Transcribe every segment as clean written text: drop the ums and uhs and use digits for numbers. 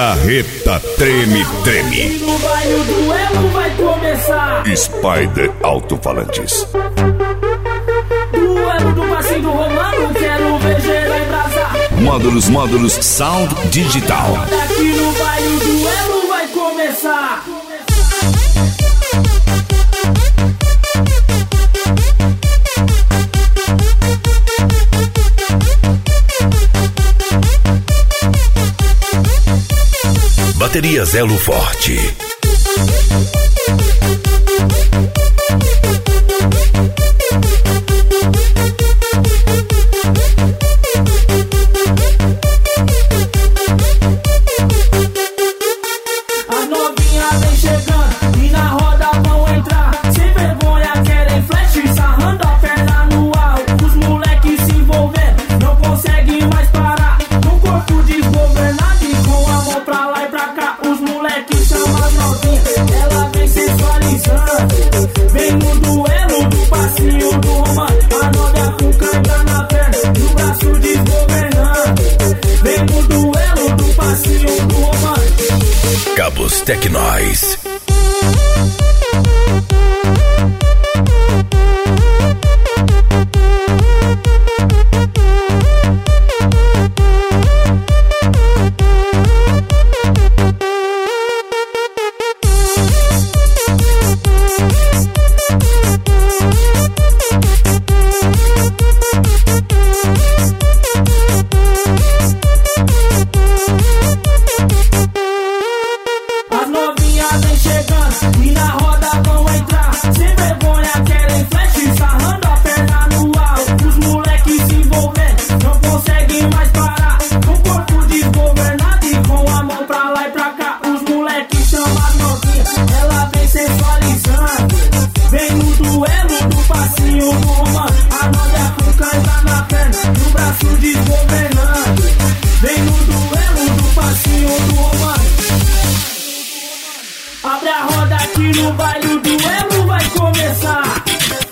Carreta treme, treme. No baile o duelo vai começar. Spider Alto-Falantes. Duelo do passinho do Romano, quero ver geral embrasar. Módulos Sound Digital. Daqui no baile o duelo vai começar. Baterias Elo Forte. A novinha vem chegando e na roda vão entrar. Sem vergonha querem flash, sarrando a perna no ar. Os moleques se envolvendo, não conseguem mais parar. Com o corpo desgovernado e com a mão pra lá e pra cá. Os moleques chamam as novinhas, ela vem sensualizando. Vem no duelo do passinho do Romano. A novinha com canga na perna e o braço desgovernando. Vem no duelo do passinho do Romano. Cabos Tecnóis. As novinhas vem chegando e na roda vão entrar. Sem vergonha querem flash, sarrando a perna no ar. Os moleques se envolvendo, não conseguem mais parar. Com o corpo desgovernado e com a mão pra lá e pra cá. Os moleques chamam as novinhas, ela vem sensualizando. Vem no duelo do passinho do Romano. A novinha com canga na perna e o braço desgovernando. Vem no duelo do passinho do Romano. Abre a roda aqui no baile, o duelo vai começar.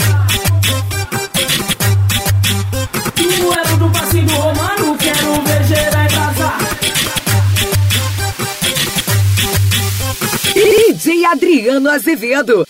Duelo do passinho do Romano, quero ver geral embrasar. DJ Adriano Azevedo,